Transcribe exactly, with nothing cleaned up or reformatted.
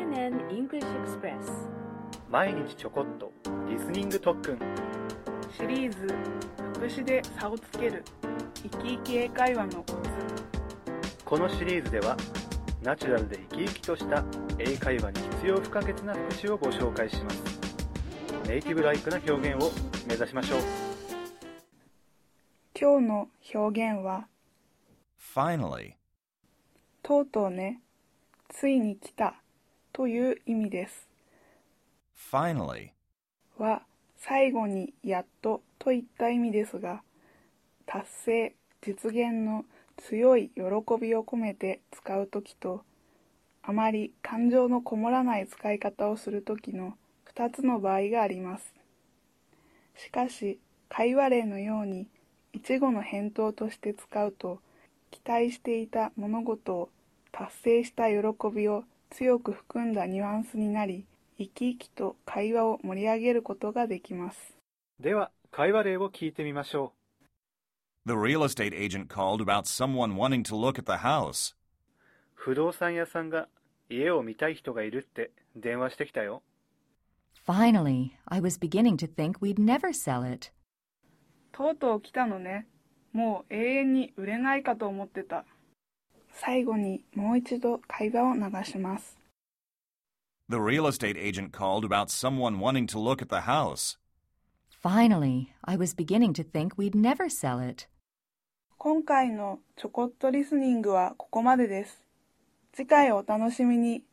Spoken and English Express 毎日ちょこっとリスニング特訓シリーズ副詞で差をつける生き生き英会話のコツ。 このシリーズではナチュラルで生き生きとした英会話に必要不可欠な副詞をご紹介します。ネイティブライクな表現を目指しましょう。 今日の表現は Finally とうとうね、ついに来たという意味です。 Finally は最後にやっとといった意味ですが、達成、実現の強い喜びを込めて使うときと、あまり感情のこもらない使い方をするときのふたつの場合があります。しかし、会話例のように一語の返答として使うと、期待していた物事を達成した喜びを強く含んだニュアンスになり、生き生きと会話を盛り上げることができます。 では、会話例を聞いてみましょう。The real estate agent called about someone wanting to look at the house. 不動産屋さんが家を見たい人がいるって電話してきたよ。 Finally, I was beginning to think we'd never sell it. とうとう来たのね。もう永遠に売れないかと思ってた。最後にもう一度会話を流します。 The real estate agent called about someone wanting to look at the house. Finally, I was beginning to think we'd never sell it. 今回のちょこっとリスニングはここまでです。次回お楽しみに。